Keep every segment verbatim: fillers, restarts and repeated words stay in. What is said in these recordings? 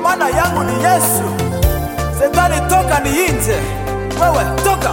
maana yangu ni Yesu. Shetani toka niinje, wewe toka.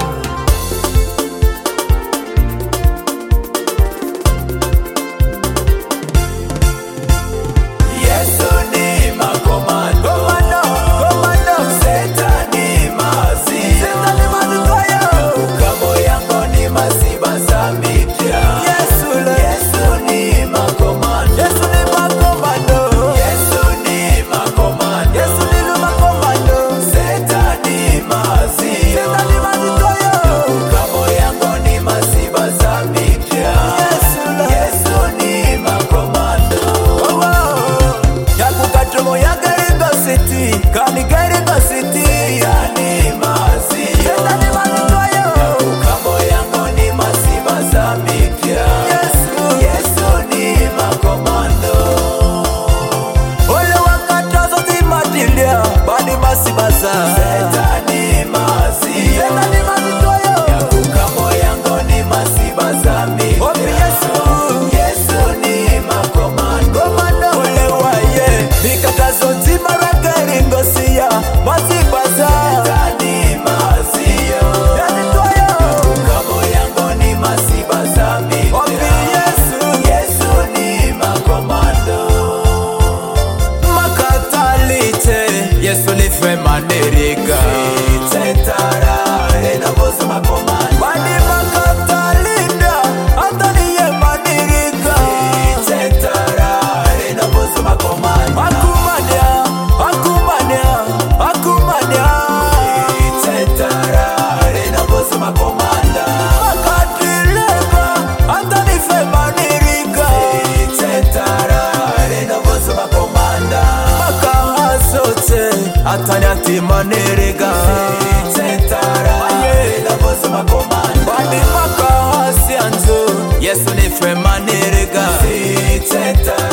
Shetani masi, Shetani mazitoyo yakukamo yango ni masiba zambi. Opi Yesu, Yesu ni makomando, komando ule waye mikatazo nzima rake ngosia masiba za Shetani masi yazitoyo yakukamo yango ni masiba zambi. Opi Yesu, Yesu ni makomando. makatalite Yesu ni femaneriga Tetara ena bozo makomando. Bani makatalinda Anthony maneriga Tetara ena bozo makomando. Akumania, akumania, akumania Tetara ena bozo makomando. Makatileba Anthony femaneriga Tetara ena bozo makomando. Makahasote Anthony atimaneriga Tetara ena bozo makomando. Bani makahasi anzo Yesu ni femaneriga Tetara